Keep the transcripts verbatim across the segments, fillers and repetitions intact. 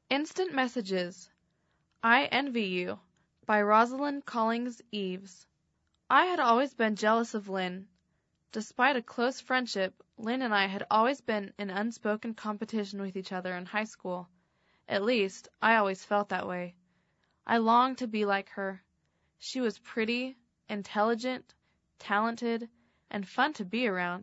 Instant Messages. I Envy You by Rosalind Collins Eves. I had always been jealous of Lynn. Despite a close friendship, Lynn and I had always been in unspoken competition with each other in high school. At least, I always felt that way. I longed to be like her. She was pretty, intelligent, talented, and fun to be around.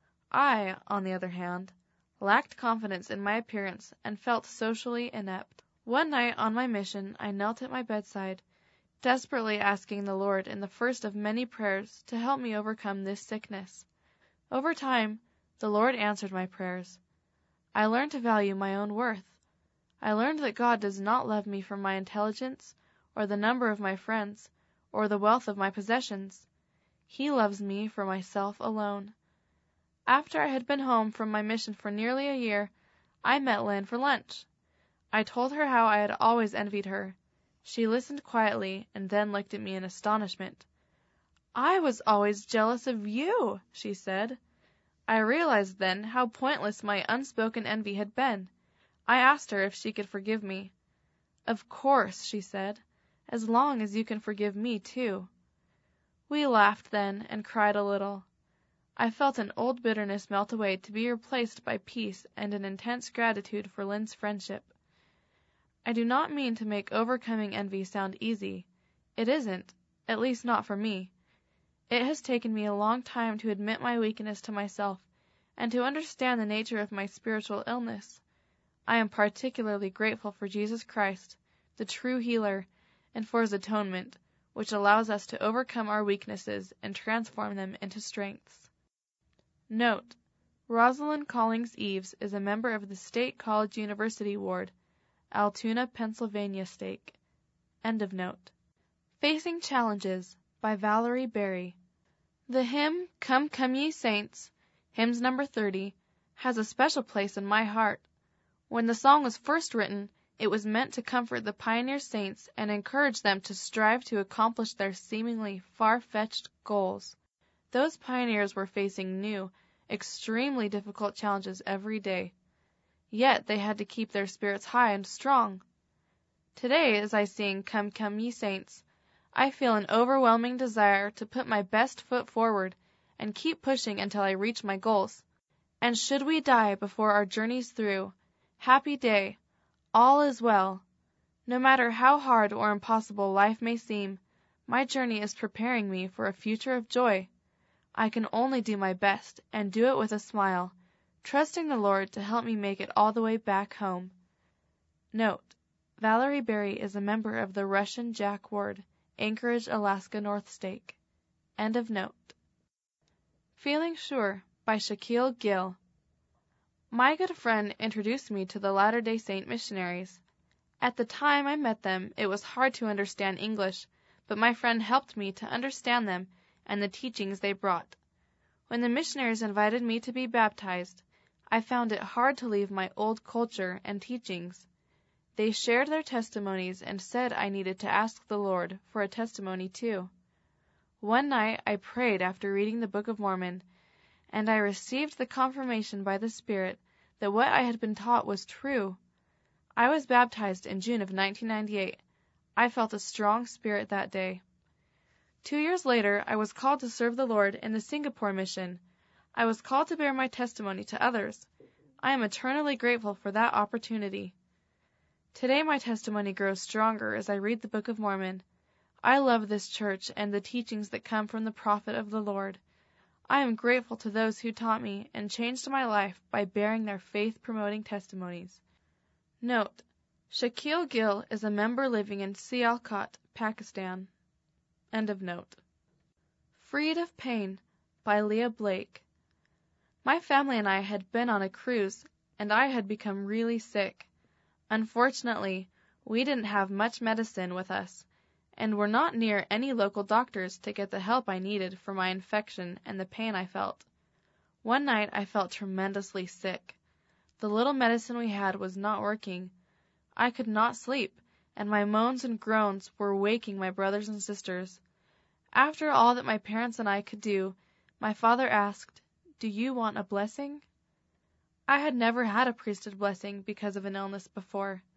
I, on the other hand, lacked confidence in my appearance and felt socially inept. One night on my mission, I knelt at my bedside, desperately asking the Lord in the first of many prayers to help me overcome this sickness. Over time, the Lord answered my prayers. I learned to value my own worth. I learned that God does not love me for my intelligence, or the number of my friends, or the wealth of my possessions. He loves me for myself alone. After I had been home from my mission for nearly a year, I met Lynn for lunch. I told her how I had always envied her. She listened quietly and then looked at me in astonishment. "I was always jealous of you," she said. I realized then how pointless my unspoken envy had been. I asked her if she could forgive me. "Of course," she said, "as long as you can forgive me too." We laughed then and cried a little. I felt an old bitterness melt away to be replaced by peace and an intense gratitude for Lynn's friendship. I do not mean to make overcoming envy sound easy. It isn't, at least not for me. It has taken me a long time to admit my weakness to myself and to understand the nature of my spiritual illness. I am particularly grateful for Jesus Christ, the true healer, and for his atonement, which allows us to overcome our weaknesses and transform them into strengths. Note: Rosalind Collins Eves is a member of the State College University Ward, Altoona, Pennsylvania Stake. End of note. Facing Challenges by Valerie Berry. The hymn, Come, Come Ye Saints, hymns number thirty, has a special place in my heart. When the song was first written, it was meant to comfort the pioneer saints and encourage them to strive to accomplish their seemingly far-fetched goals. Those pioneers were facing new, extremely difficult challenges every day. Yet they had to keep their spirits high and strong. Today, as I sing Come, Come Ye Saints, I feel an overwhelming desire to put my best foot forward and keep pushing until I reach my goals. And should we die before our journey's through, happy day, all is well. No matter how hard or impossible life may seem, my journey is preparing me for a future of joy. I can only do my best, and do it with a smile, trusting the Lord to help me make it all the way back home. Note: Valerie Berry is a member of the Russian Jack Ward, Anchorage, Alaska North Stake. End of note. Feeling Sure by Shaquille Gill. My good friend introduced me to the Latter-day Saint missionaries. At the time I met them, it was hard to understand English, but my friend helped me to understand them and the teachings they brought. When the missionaries invited me to be baptized, I found it hard to leave my old culture and teachings. They shared their testimonies and said I needed to ask the Lord for a testimony too. One night I prayed after reading the Book of Mormon, and I received the confirmation by the Spirit that what I had been taught was true. I was baptized in June of nineteen ninety-eight. I felt a strong spirit that day. Two years later, I was called to serve the Lord in the Singapore mission. I was called to bear my testimony to others. I am eternally grateful for that opportunity. Today my testimony grows stronger as I read the Book of Mormon. I love this church and the teachings that come from the prophet of the Lord. I am grateful to those who taught me and changed my life by bearing their faith-promoting testimonies. Note: Shaquille Gill is a member living in Sialkot, Pakistan. End of note. Freed of Pain by Leah Blake. My family and I had been on a cruise, and I had become really sick. Unfortunately, we didn't have much medicine with us, and were not near any local doctors to get the help I needed for my infection and the pain I felt. One night I felt tremendously sick. The little medicine we had was not working. I could not sleep, and my moans and groans were waking my brothers and sisters. After all that my parents and I could do, my father asked, "Do you want a blessing?" I had never had a priesthood blessing because of an illness before.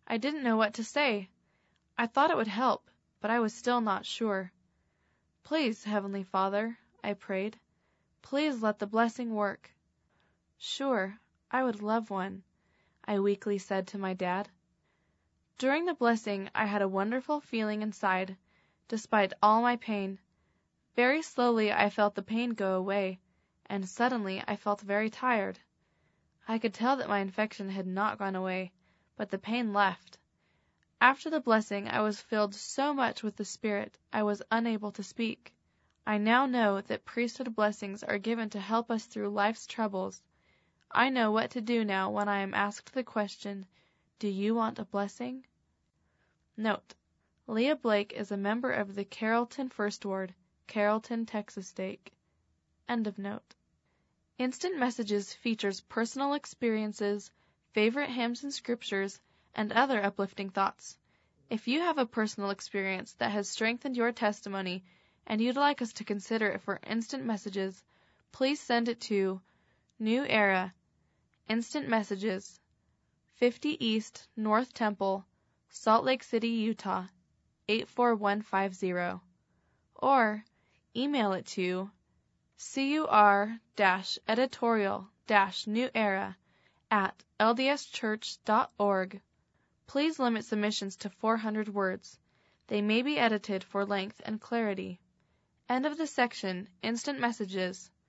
I didn't know what to say. I thought it would help, but I was still not sure. Please, Heavenly Father, I prayed, please let the blessing work. Sure, I would love one, I weakly said to my dad. During the blessing, I had a wonderful feeling inside, despite all my pain. Very slowly I felt the pain go away, and suddenly I felt very tired. I could tell that my infection had not gone away, but the pain left. After the blessing, I was filled so much with the Spirit I was unable to speak. I now know that priesthood blessings are given to help us through life's troubles. I know what to do now when I am asked the question, "Do you want a blessing?" Note: Leah Blake is a member of the Carrollton First Ward, Carrollton, Texas Stake. End of note. Instant Messages features personal experiences, favorite hymns and scriptures, and other uplifting thoughts. If you have a personal experience that has strengthened your testimony and you'd like us to consider it for Instant Messages, please send it to New Era, Instant Messages, fifty East North Temple, Salt Lake City, Utah, eight four one five zero, or email it to cur-editorial-newera at ldschurch.org. Please limit submissions to four hundred words. They may be edited for length and clarity. End of the section, Instant Messages.